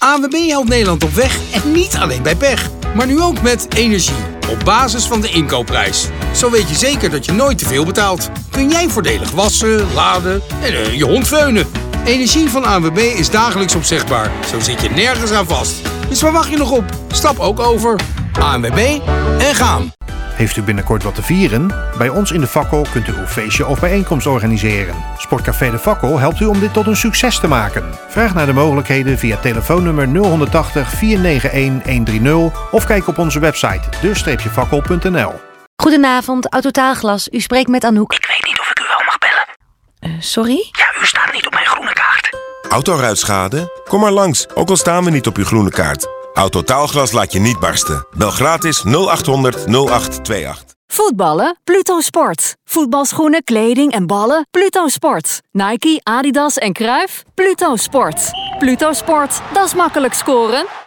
ANWB helpt Nederland op weg en niet alleen bij pech. Maar nu ook met energie, op basis van de inkoopprijs. Zo weet je zeker dat je nooit te veel betaalt. Kun jij voordelig wassen, laden en je hond veunen. Energie van ANWB is dagelijks opzegbaar. Zo zit je nergens aan vast. Dus waar wacht je nog op? Stap ook over. ANWB en gaan. Heeft u binnenkort wat te vieren? Bij ons in de Fakkel kunt u uw feestje of bijeenkomst organiseren. Sportcafé de Fakkel helpt u om dit tot een succes te maken. Vraag naar de mogelijkheden via telefoonnummer 0180 491 130 of kijk op onze website de-fakkel.nl. Goedenavond, Autotaalglas. U spreekt met Anouk. Ik weet niet of ik u wel mag bellen. Sorry? Ja, u staat niet op mijn groene kaart. Autoruitschade? Kom maar langs, ook al staan we niet op uw groene kaart. Autotaalglas laat je niet barsten. Bel gratis 0800 0828. Voetballen? Pluto Sport. Voetbalschoenen, kleding en ballen? Pluto Sport. Nike, Adidas en Cruijff? Pluto Sport. Pluto Sport, dat is makkelijk scoren.